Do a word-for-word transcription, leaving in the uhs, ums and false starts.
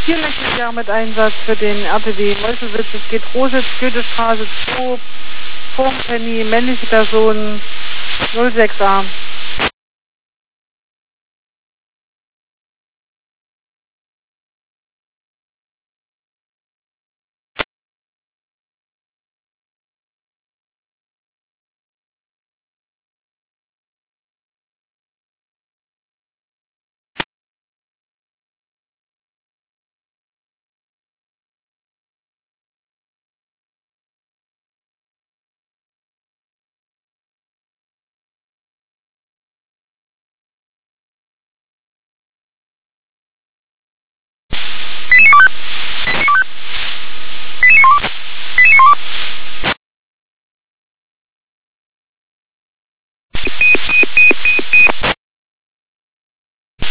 vierundsechzig Jahre mit Einsatz für den R T W Meuselwitz. Es geht Rositz, Goethestraße zwei, Formpenny, männliche Person, null sechs a.